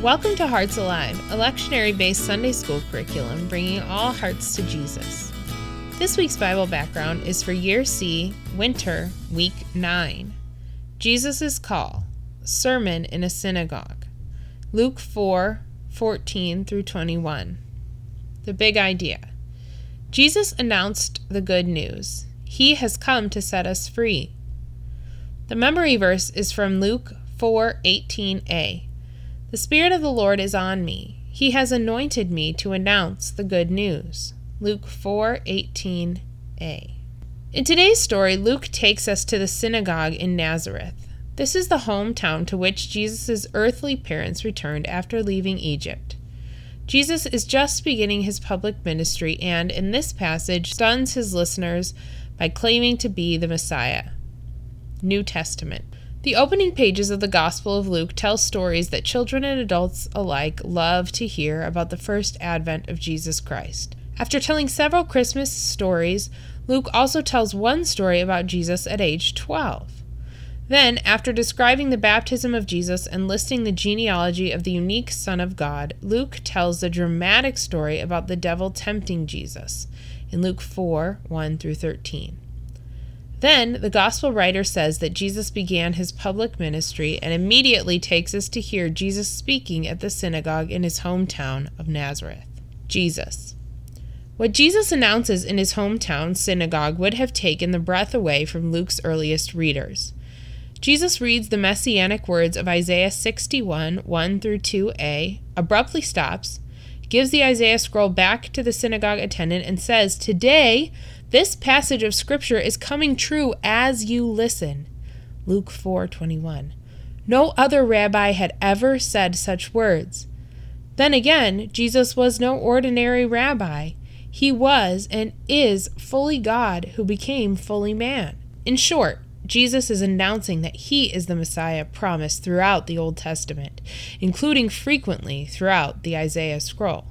Welcome to Hearts Alive, a lectionary-based Sunday school curriculum bringing all hearts to Jesus. This week's Bible background is for Year C, Winter, Week 9. Jesus' Call, Sermon in a Synagogue, Luke 4:14 through 21. The big idea. Jesus announced the good news. He has come to set us free. The memory verse is from Luke 4:18a. The Spirit of the Lord is on me. He has anointed me to announce the good news. Luke 4:18a. In today's story, Luke takes us to the synagogue in Nazareth. This is the hometown to which Jesus' earthly parents returned after leaving Egypt. Jesus is just beginning his public ministry and, in this passage, stuns his listeners by claiming to be the Messiah. New Testament. The opening pages of the Gospel of Luke tell stories that children and adults alike love to hear about the first advent of Jesus Christ. After telling several Christmas stories, Luke also tells one story about Jesus at age 12. Then, after describing the baptism of Jesus and listing the genealogy of the unique Son of God, Luke tells the dramatic story about the devil tempting Jesus in Luke 4:1 through 13. Then, the Gospel writer says that Jesus began his public ministry and immediately takes us to hear Jesus speaking at the synagogue in his hometown of Nazareth. Jesus. What Jesus announces in his hometown synagogue would have taken the breath away from Luke's earliest readers. Jesus reads the messianic words of Isaiah 61:1 through 2a, abruptly stops, gives the Isaiah scroll back to the synagogue attendant, and says, "Today, this passage of Scripture is coming true as you listen." Luke 4:21. No other rabbi had ever said such words. Then again, Jesus was no ordinary rabbi. He was and is fully God who became fully man. In short, Jesus is announcing that he is the Messiah promised throughout the Old Testament, including frequently throughout the Isaiah scroll.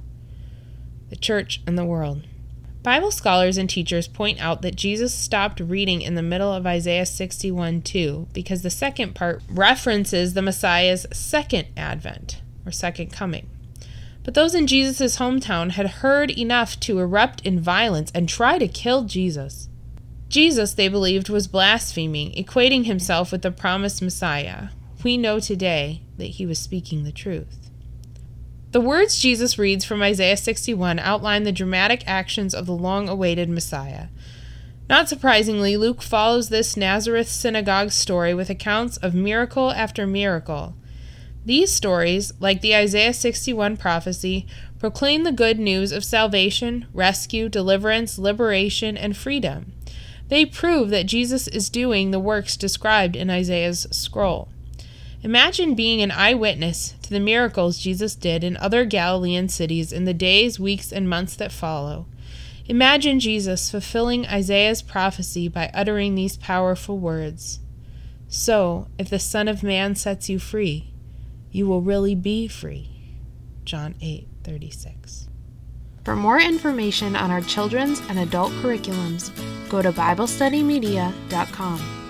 The church and the world. Bible scholars and teachers point out that Jesus stopped reading in the middle of Isaiah 61:2 because the second part references the Messiah's second advent, or second coming. But those in Jesus' hometown had heard enough to erupt in violence and try to kill Jesus. Jesus, they believed, was blaspheming, equating himself with the promised Messiah. We know today that he was speaking the truth. The words Jesus reads from Isaiah 61 outline the dramatic actions of the long-awaited Messiah. Not surprisingly, Luke follows this Nazareth synagogue story with accounts of miracle after miracle. These stories, like the Isaiah 61 prophecy, proclaim the good news of salvation, rescue, deliverance, liberation, and freedom. They prove that Jesus is doing the works described in Isaiah's scroll. Imagine being an eyewitness to the miracles Jesus did in other Galilean cities in the days, weeks, and months that follow. Imagine Jesus fulfilling Isaiah's prophecy by uttering these powerful words. So, if the Son of Man sets you free, you will really be free. John 8:36. For more information on our children's and adult curriculums, go to BibleStudyMedia.com.